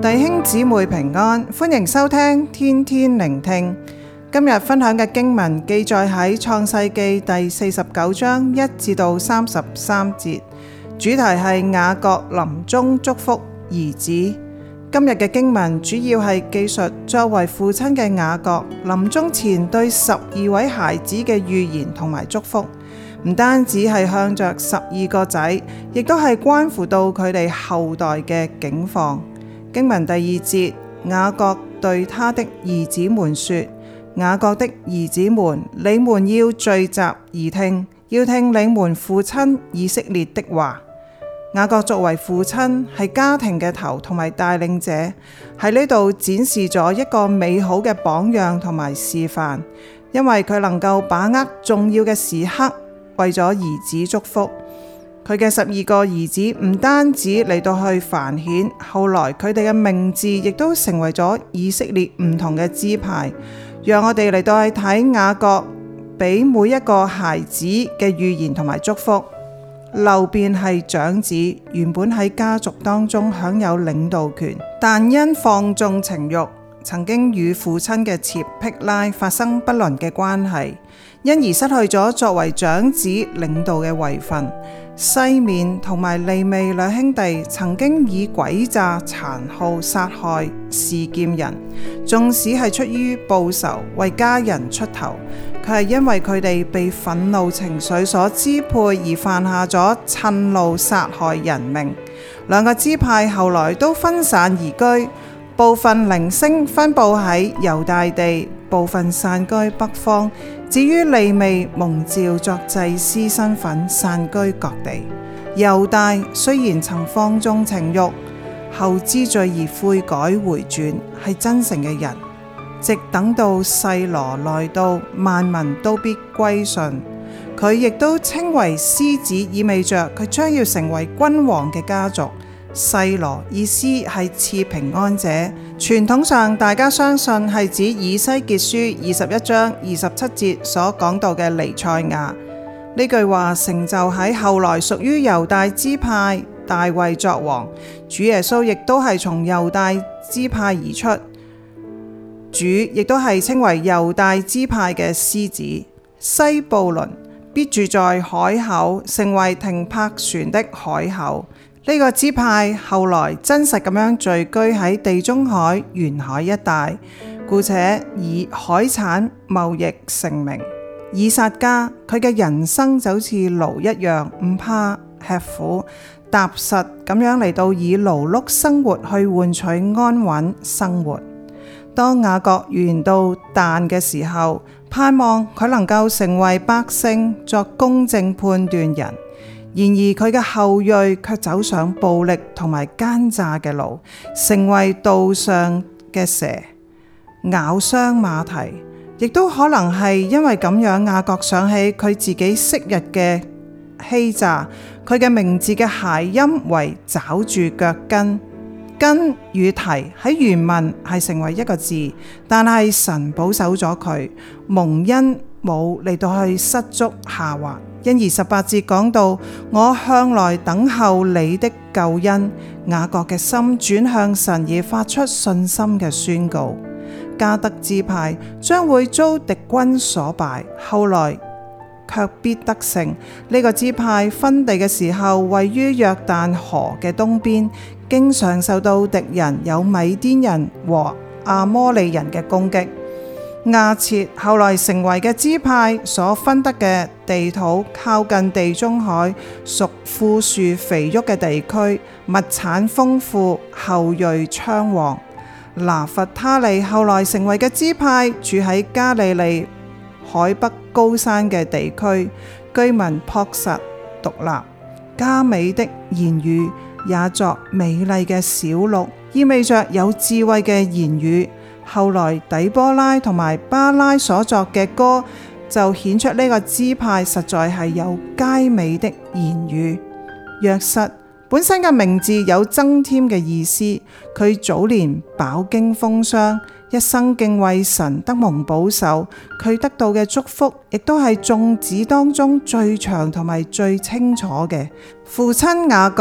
弟兄姊妹平安，歡迎收聽天天聆聽。今日分享嘅經文記載喺創世記第49章1至到33節，主題係雅各臨終祝福兒子。今日嘅經文主要係記述作為父親嘅雅各臨終前對12位孩子嘅預言同埋祝福，唔單止係向着12個仔，亦都係關乎到佢哋後代嘅境況。經文第2節，雅各對他的兒子們說：雅各的兒子們，你們要聚集而聽，要聽你們父親以色列的話。雅各作為父親，係家庭嘅頭同埋帶領者，喺呢度展示咗一個美好嘅榜樣同埋示範，因為佢能夠把握重要嘅時刻，為咗兒子祝福。佢嘅12個兒子唔單止嚟到去繁衍，後來佢哋嘅名字亦都成為咗以色列唔同嘅支派。讓我哋嚟到去睇雅各俾每一個孩子嘅預言同埋祝福。流便係長子，原本喺家族當中享有領導權，但因放縱情慾，曾經與父親嘅妾辟拉發生不倫嘅關係，因而失去咗作為長子領導嘅位份。西面同埋利未兩兄弟曾經以詭詐殘酷殺害示劍人，縱使係出於報仇為家人出頭，佢係因為佢哋被憤怒情緒所支配而犯下咗趁怒殺害人命。兩個支派後來都分散移居，部分零星分布喺猶大地，部分散居北方。至於利未蒙召作祭司身份，散居各地。猶大雖然曾放縱情慾，後知罪而悔改回轉，係真誠嘅人。直等到細羅來到，萬民都必歸順。佢亦都稱為獅子，意味着佢將要成為君王嘅家族。細羅意思係賜平安者，傳統上大家相信係指以西結書21章27節所講到嘅彌賽亞。呢句話成就喺後來屬於猶大支派，大衛作王。主耶穌亦都係從猶大支派而出，主亦都係稱為猶大支派嘅獅子。西布倫必住在海口，成為停泊船的海口。呢個支派後來真實咁樣聚居喺地中海沿海一帶，故且以海產貿易成名。以撒家佢嘅人生就好似驢一樣，唔怕吃苦，踏實咁樣嚟到以勞碌生活去換取安穩生活。當雅各預言到但嘅時候，盼望佢能夠成為百姓作公正判斷人。然而佢嘅後裔卻走上暴力同埋奸詐嘅路，成為道上嘅蛇，咬傷馬蹄。亦都可能係因為咁樣，雅各想起佢自己昔日嘅欺詐。佢嘅名字嘅諧音為抓住腳跟，根與蹄喺原文係成為一個字，但係神保守咗佢，蒙恩冇嚟到去失足下滑。因而18節講到：我向來等候你的救恩。雅各嘅心轉向神而發出信心嘅宣告。迦得支派將會遭敵軍所敗，後來卻必得勝。呢個支派分地嘅時候，位於約旦河嘅東邊，經常受到敵人有米甸人和亞摩利人嘅攻擊。亞設後來成為嘅支派所分得嘅地土，靠近地中海，屬富庶肥沃嘅地區，物產豐富，後裔昌旺。拿弗他利後來成為嘅支派，住喺加利利海北高山嘅地區，居民樸實獨立。佳美的言語也作美麗嘅小鹿，意味着有智慧嘅言語。後來底波拉同埋巴拉所作嘅歌，就顯出呢個支派實在係有佳美的言語。約瑟本身嘅名字有增添嘅意思，佢早年飽經風霜，一生敬畏神，得蒙保守。佢得到嘅祝福亦都係眾子當中最長同埋最清楚嘅。父親雅各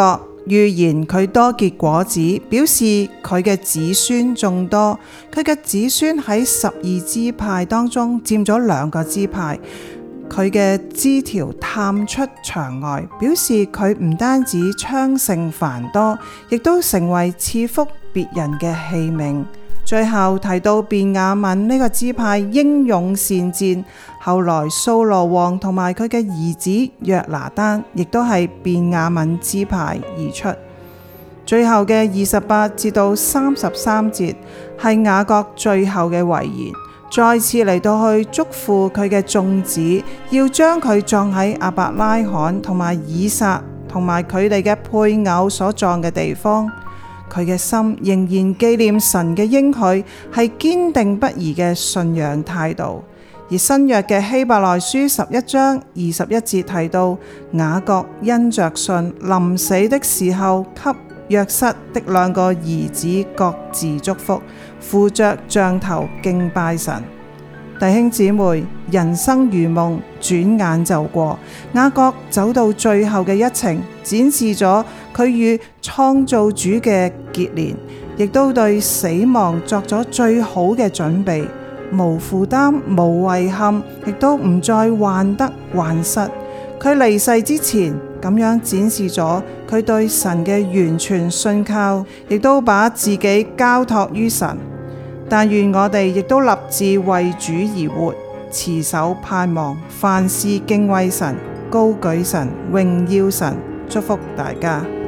預言佢多結果子，表示佢嘅子孫眾多。佢嘅子孫喺12支派當中佔咗2個支派。佢嘅枝條探出牆外，表示佢唔單止昌盛繁多，亦都成為賜福別人嘅器皿。最後提到便雅憫呢個支派英勇善戰，後來掃羅王同埋佢嘅兒子約拿單亦都係便雅憫支派而出。最後嘅28節到33節係雅各最後嘅遺言，再次嚟到去囑咐佢嘅眾子，要將佢葬喺亞伯拉罕同埋以撒同埋佢哋嘅配偶所葬嘅地方。佢嘅心仍然紀念神嘅應許，係堅定不移嘅信仰態度。而新約嘅希伯來書11章21節提到，雅各因着信，臨死的時候給約瑟的2個兒子各自祝福，扶着杖頭敬拜神。弟兄姊妹，人生如夢，轉眼就過。雅各走到最後嘅一程，展示咗佢與創造主嘅結連，亦都對死亡作咗最好嘅準備，無負擔、無遺憾，亦都唔再患得患失。佢離世之前咁樣展示咗佢對神嘅完全信靠，亦都把自己交託於神。但願我哋亦都立志為主而活，持守盼望，凡事敬畏神，高舉神，榮耀神。祝福大家。